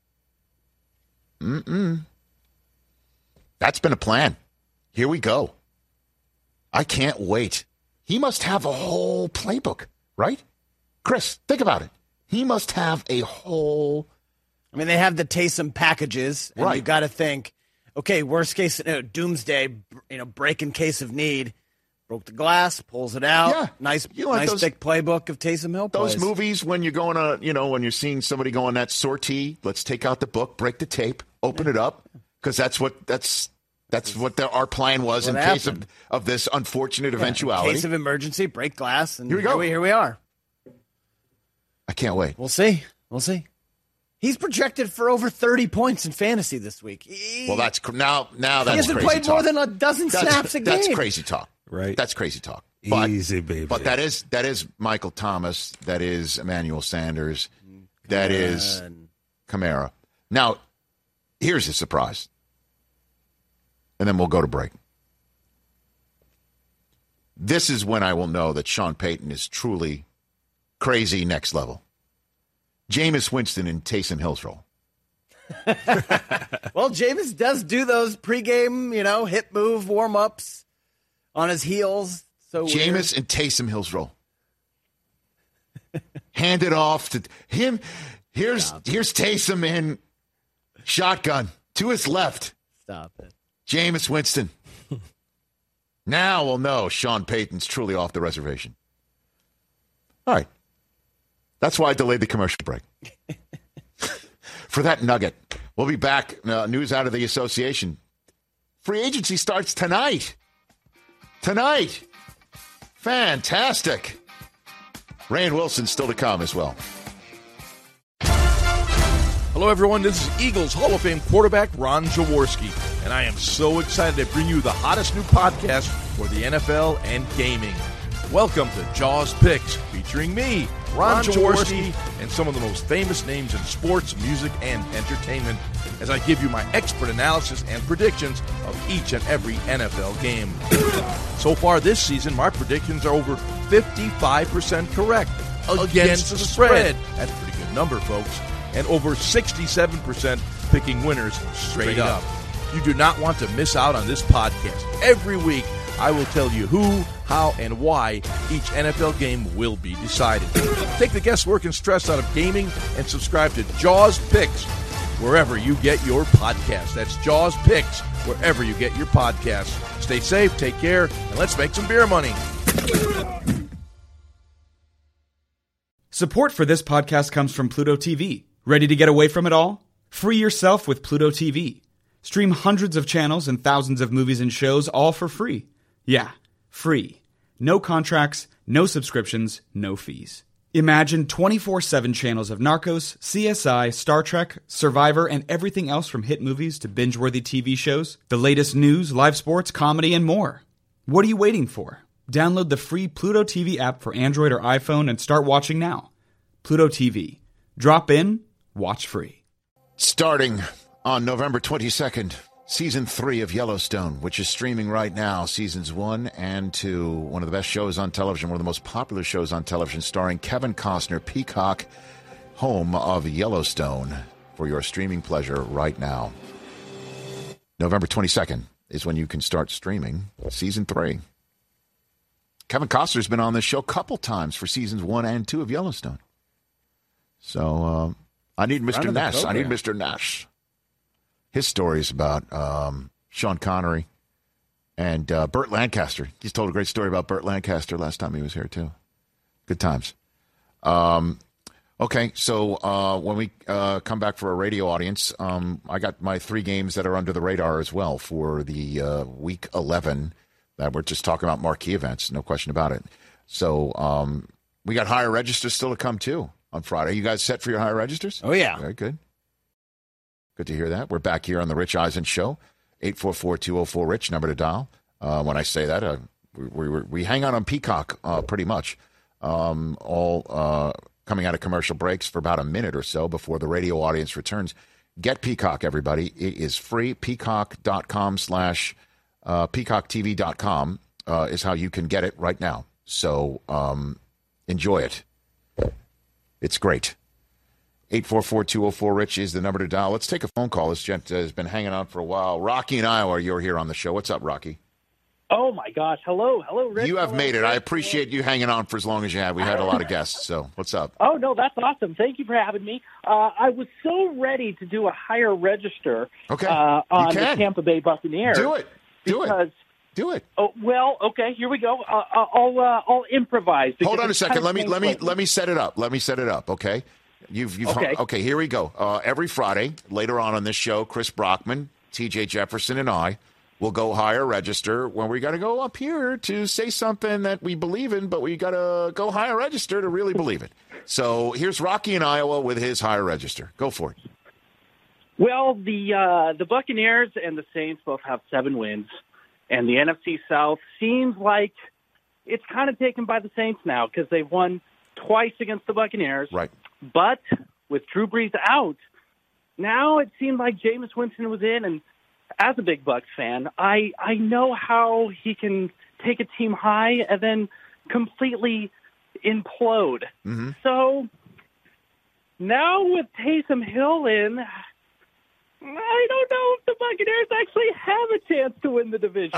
That's been a plan. Here we go. I can't wait. He must have a whole playbook, right? Chris, think about it. He must have a whole... I mean, they have the Taysom packages, and you got to think, okay, worst case, doomsday, break in case of need. Broke the glass, pulls it out. Yeah. Nice thick playbook of Taysom Hill plays. Those movies when you're going to, when you're seeing somebody go on that sortie, let's take out the book, break the tape, open it up, because that's what our plan was in case of this unfortunate eventuality. In case of emergency, break glass, and here we go. Here we are. I can't wait. We'll see. He's projected for over 30 points in fantasy this week. Well, that's now that's crazy talk. He hasn't played more than a dozen snaps a game. That's crazy talk. Right. That's crazy talk. Easy, baby. But that is Michael Thomas. That is Emmanuel Sanders. That is Kamara. Now, here's a surprise. And then we'll go to break. This is when I will know that Sean Payton is truly crazy next level. Jameis Winston in Taysom Hill's role. Well, Jameis does do those pregame, hip move warm-ups on his heels. So Jameis and Taysom Hill's role. Hand it off to him. Here's Taysom in shotgun to his left. Stop it. Jameis Winston. Now we'll know Sean Payton's truly off the reservation. All right. That's why I delayed the commercial break. For that nugget. We'll be back. News out of the association. Free agency starts tonight. Fantastic. Rainn Wilson still to come as well. Hello, everyone. This is Eagles Hall of Fame quarterback Ron Jaworski, and I am so excited to bring you the hottest new podcast for the NFL and gaming. Welcome to Jaws Picks, featuring me, Ron Jaworski, and some of the most famous names in sports, music, and entertainment, as I give you my expert analysis and predictions of each and every NFL game. So far this season, my predictions are over 55% correct against the spread. That's a pretty good number, folks. And over 67% picking winners straight up. You do not want to miss out on this podcast. Every week, I will tell you who, how, and why each NFL game will be decided. Take the guesswork and stress out of gaming and subscribe to Jaws Picks wherever you get your podcast. That's Jaws Picks wherever you get your podcast. Stay safe, take care, and let's make some beer money. Support for this podcast comes from Pluto TV. Ready to get away from it all? Free yourself with Pluto TV. Stream hundreds of channels and thousands of movies and shows all for free. Yeah, free. No contracts, no subscriptions, no fees. Imagine 24/7 channels of Narcos, CSI, Star Trek, Survivor, and everything else from hit movies to binge-worthy TV shows, the latest news, live sports, comedy, and more. What are you waiting for? Download the free Pluto TV app for Android or iPhone and start watching now. Pluto TV. Drop in, watch free. Starting on November 22nd, Season 3 of Yellowstone, which is streaming right now, Seasons 1 and 2. One of the best shows on television, one of the most popular shows on television, starring Kevin Costner, Peacock, home of Yellowstone, for your streaming pleasure right now. November 22nd is when you can start streaming Season 3. Kevin Costner's been on this show a couple times for Seasons 1 and 2 of Yellowstone. So I need Mr. Ness. I need Mr. Ness. His stories about Sean Connery and Burt Lancaster. He's told a great story about Burt Lancaster last time he was here, too. Good times. Okay, so when we come back for a radio audience, I got my 3 games that are under the radar as well for the Week 11 that we're just talking about marquee events, no question about it. So we got higher registers still to come, too, on Friday. You guys set for your higher registers? Oh, yeah. Very good. Good to hear that. We're back here on the Rich Eisen Show. 844-204-RICH, number to dial. When I say that, we hang out on Peacock pretty much, all coming out of commercial breaks for about a minute or so before the radio audience returns. Get Peacock, everybody. It is free. Peacocktv.com is how you can get it right now. So enjoy it. It's great. 844-204-RICH is the number to dial. Let's take a phone call. This gent has been hanging on for a while. Rocky in Iowa, you're here on the show. What's up, Rocky? Oh, my gosh. Hello, Rich. You have made it. I appreciate you hanging on for as long as you have. We had a lot of guests, so what's up? Oh, no, that's awesome. Thank you for having me. I was so ready to do a higher register on the Tampa Bay Buccaneers. Do it. Do it. Oh, well, okay, here we go. I'll improvise. Hold on a second. Let me set it up. Okay. Okay, here we go. Every Friday, later on this show, Chris Brockman, TJ Jefferson, and I will go higher register when we got to go up here to say something that we believe in, but we got to go higher register to really believe it. So here's Rocky in Iowa with his higher register. Go for it. Well, the Buccaneers and the Saints both have 7 wins, and the NFC South seems like it's kind of taken by the Saints now because they've won twice against the Buccaneers. Right. But with Drew Brees out, now it seemed like Jameis Winston was in, and as a big Bucs fan, I know how he can take a team high and then completely implode. Mm-hmm. So now with Taysom Hill in, I don't know if the Buccaneers actually have a chance to win the division.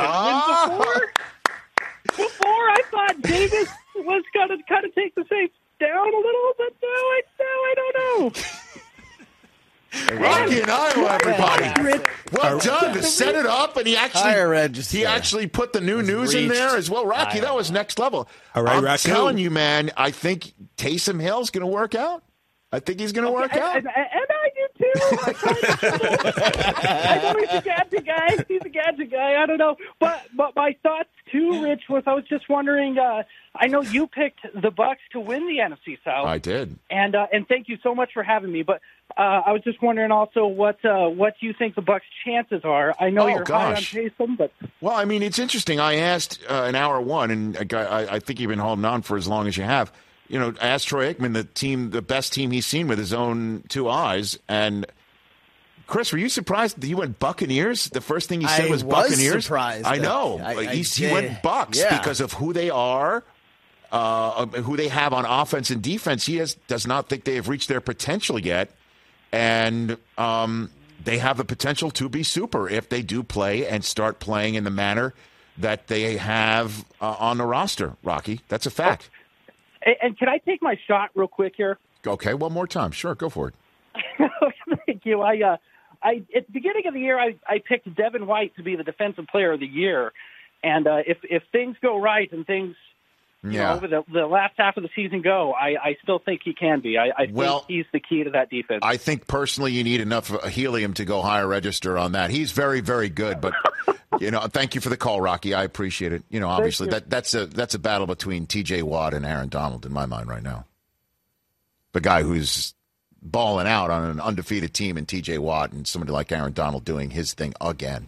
Before I thought Jameis was going to kind of take the Saints down a little, but now I don't know. Rocky in Iowa, everybody. Well done to set it up, and he actually put the new news in there as well. Rocky, that was next level. All right, I'm telling you, man, I think Taysom Hill's going to work out. I think he's going to work out. And I do, too. I know he's a gadget guy. I don't know. But my thoughts, too, Rich, was I was just wondering, I know you picked the Bucs to win the NFC South. I did. And thank you so much for having me. But I was just wondering also what you think the Bucs' chances are. I know you're high on Taysom, but... Well, I mean, it's interesting. I asked in hour one, and I think you've been holding on for as long as you have. You know, I asked Troy Aikman, the best team he's seen with his own 2 eyes. And, Chris, were you surprised that he went Buccaneers? The first thing he said was Buccaneers? I was surprised. I know. He went Bucs because of who they are, who they have on offense and defense. He does not think they have reached their potential yet. And they have the potential to be super if they do play and start playing in the manner that they have on the roster, Rocky. That's a fact. And can I take my shot real quick here? Okay, one more time. Sure, go for it. Thank you. I at the beginning of the year, I picked Devin White to be the Defensive Player of the Year. And if things go right and things over the last half of the season go, I still think he can be. I think he's the key to that defense. I think personally you need enough helium to go higher register on that. He's very, very good, but thank you for the call, Rocky. I appreciate it. Obviously that's a battle between T.J. Watt and Aaron Donald in my mind right now. The guy who's balling out on an undefeated team in T.J. Watt and somebody like Aaron Donald doing his thing again.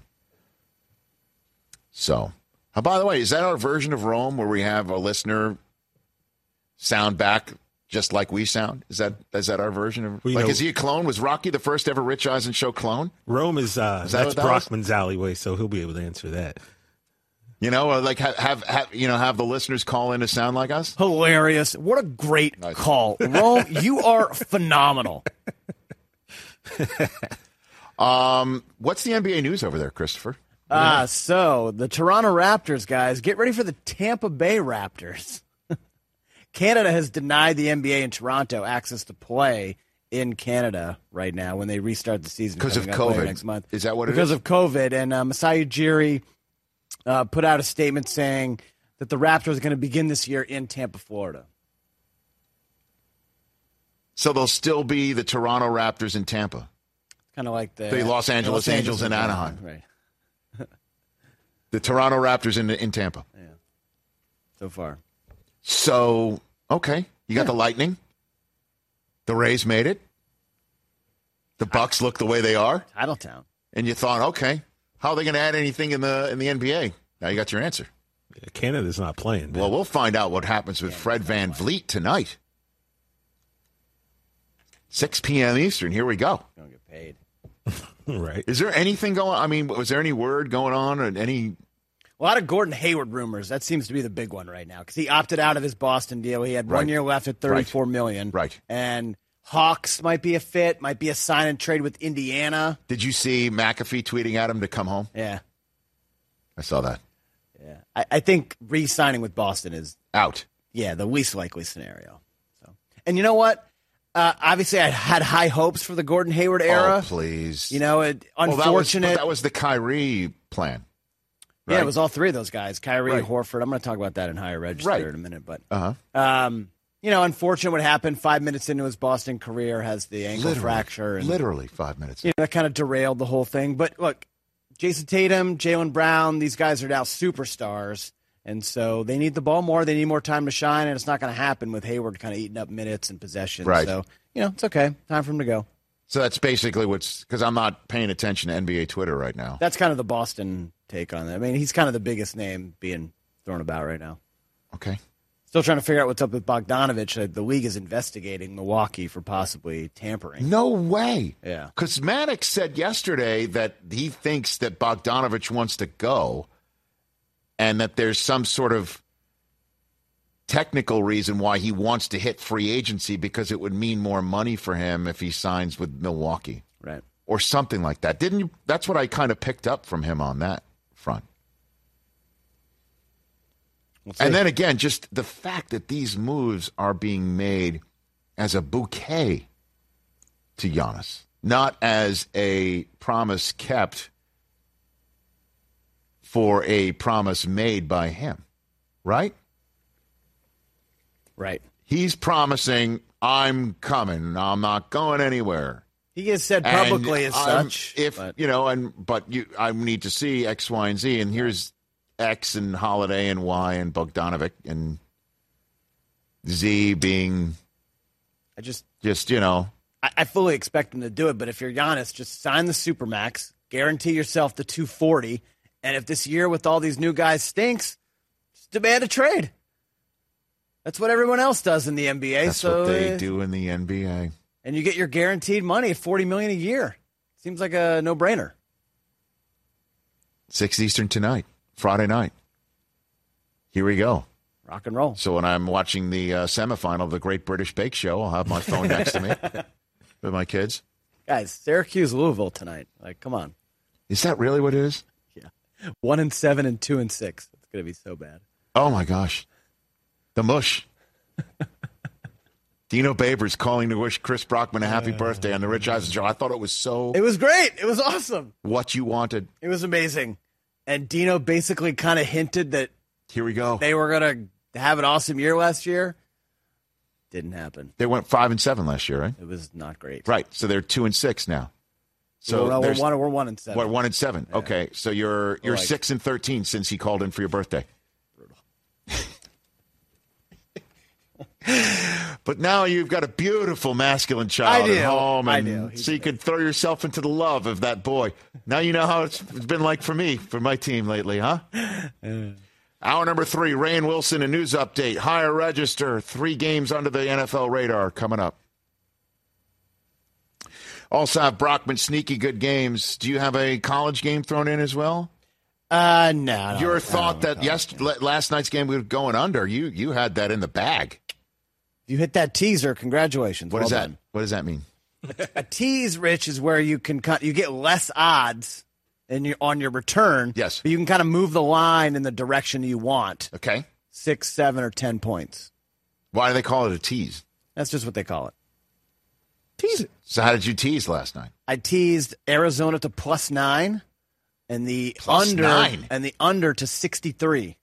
So, by the way, is that our version of Rome where we have a listener sound back just like we sound? Is that our version of? Is he a clone? Was Rocky the first ever Rich Eisen show clone? Rome is that's Brockman's alleyway, so he'll be able to answer that. Have the listeners call in to sound like us? Hilarious. What a great call. Rome, you are phenomenal. What's the NBA news over there, Christopher? So the Toronto Raptors, guys, get ready for the Tampa Bay Raptors. Canada has denied the NBA in Toronto access to play in Canada right now when they restart the season. Because of COVID. Next month. Is that what it is? Because of COVID. And Masai Ujiri put out a statement saying that the Raptors are going to begin this year in Tampa, Florida. So they'll still be the Toronto Raptors in Tampa. Kind of like the Los Angeles Angels in Anaheim. Right. The Toronto Raptors in Tampa. Yeah. So far. So, okay. You got the Lightning. The Rays made it. The Bucks look the way they are. Titletown. And you thought, okay, how are they going to add anything in the NBA? Now you got your answer. Yeah, Canada's not playing. Man. Well, we'll find out what happens with Fred VanVleet tonight. 6 p.m. Eastern. Here we go. Don't get paid. Right. Is there anything going on? I mean, was there any word going on or any? A lot of Gordon Hayward rumors. That seems to be the big one right now because he opted out of his Boston deal. He had 1 year left at $34 million. Right. And Hawks might be a fit, might be a sign and trade with Indiana. Did you see McAfee tweeting at him to come home? Yeah. I saw that. Yeah. I think re-signing with Boston is out. Yeah, the least likely scenario. So, and you know what? Obviously, I had high hopes for the Gordon Hayward era. Oh, please. Unfortunate. That was the Kyrie plan. Right? Yeah, it was all three of those guys. Kyrie, Horford. I'm going to talk about that in higher register in a minute. But, unfortunate what happened 5 minutes into his Boston career, has the ankle fracture. And, literally 5 minutes. That kind of derailed the whole thing. But, look, Jason Tatum, Jaylen Brown, these guys are now superstars. And so they need the ball more. They need more time to shine, and it's not going to happen with Hayward kind of eating up minutes and possessions. Right. So, it's okay. Time for him to go. So that's basically because I'm not paying attention to NBA Twitter right now. That's kind of the Boston take on that. I mean, he's kind of the biggest name being thrown about right now. Okay. Still trying to figure out what's up with Bogdanovich. The league is investigating Milwaukee for possibly tampering. No way. Yeah. Because Maddox said yesterday that he thinks that Bogdanovich wants to go and that there's some sort of technical reason why he wants to hit free agency because it would mean more money for him if he signs with Milwaukee. Right. Or something like that. Didn't you? That's what I kind of picked up from him on that front. And then again, just the fact that these moves are being made as a bouquet to Giannis, not as a promise kept for a promise made by him, right? Right. He's promising, I'm coming. I'm not going anywhere. He has said publicly as such. I need to see X, Y, and Z, and here's X and Holiday and Y and Bogdanovic and Z being I fully expect him to do it, but if you're Giannis, just sign the Supermax, guarantee yourself the 240, and if this year with all these new guys stinks, just demand a trade. That's what everyone else does in the NBA. That's what they do in the NBA. And you get your guaranteed money at $40 million a year. Seems like a no-brainer. 6 Eastern tonight, Friday night. Here we go. Rock and roll. So when I'm watching the semifinal of the Great British Bake Show, I'll have my phone next to me with my kids. Guys, Syracuse, Louisville tonight. Like, come on. Is that really what it is? Yeah. 1-7 and 2-6. It's going to be so bad. Oh, my gosh. The mush. Dino Babers calling to wish Chris Brockman a happy birthday on the Rich Eisen Show. I thought it was so... It was great. It was awesome. What you wanted. It was amazing. And Dino basically kind of hinted that... Here we go. They were going to to have an awesome year last year. Didn't happen. They went 5-7 last year, right? It was not great. Right. So they're 2-6 now. So we're 1-7. What, 1-7? Yeah. Okay. So you're 6-13 since he called in for your birthday. Brutal. But now you've got a beautiful masculine child at home, and so you could throw yourself into the love of that boy. Now you know how it's been like for me, for my team lately, huh? Hour number 3, Ray and Wilson, a news update. Higher register, 3 games under the NFL radar coming up. Also have Brockman, sneaky good games. Do you have a college game thrown in as well? No. Your thought that last night's game we were going under, you had that in the bag. You hit that teaser. Congratulations. What does that mean? A tease, Rich, is where you get less odds on your return. Yes. But you can kind of move the line in the direction you want. Okay. 6, 7, or 10 points. Why do they call it a tease? That's just what they call it. Tease. So how did you tease last night? I teased Arizona to +9 and the under to 63.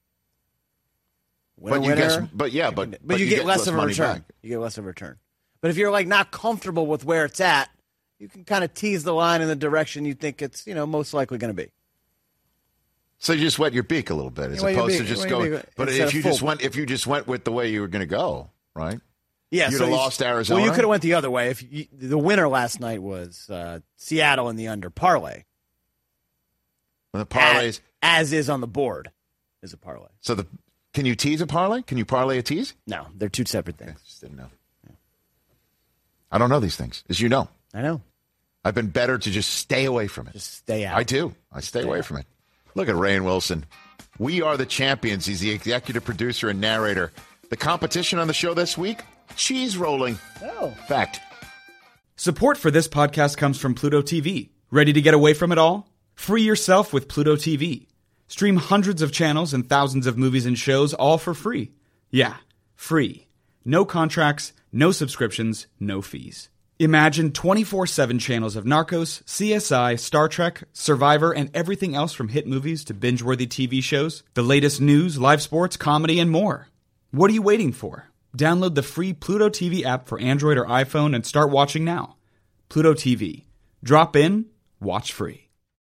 But you get less of a return. Back. You get less of a return. But if you're not comfortable with where it's at, you can kind of tease the line in the direction you think it's most likely going to be. So you just wet your beak a little bit as opposed to just going. But if you just went with the way you were going to go, right? Yeah, you'd have lost Arizona. Well, you could have went the other way. The winner last night was Seattle in the under parlay. The parlays, as is on the board, is a parlay. So can you tease a parlay? Can you parlay a tease? No, they're two separate things. Okay, just didn't know. Yeah. I don't know these things, as you know. I know. I've been better to just stay away from it. Just stay out. I do. I stay away from it. Look at Ray and Wilson. We are the champions. He's the executive producer and narrator. The competition on the show this week, cheese rolling. Oh. Fact. Support for this podcast comes from Pluto TV. Ready to get away from it all? Free yourself with Pluto TV. Stream hundreds of channels and thousands of movies and shows all for free. Yeah, free. No contracts, no subscriptions, no fees. Imagine 24/7 channels of Narcos, CSI, Star Trek, Survivor, and everything else from hit movies to binge-worthy TV shows, the latest news, live sports, comedy, and more. What are you waiting for? Download the free Pluto TV app for Android or iPhone and start watching now. Pluto TV. Drop in, watch free.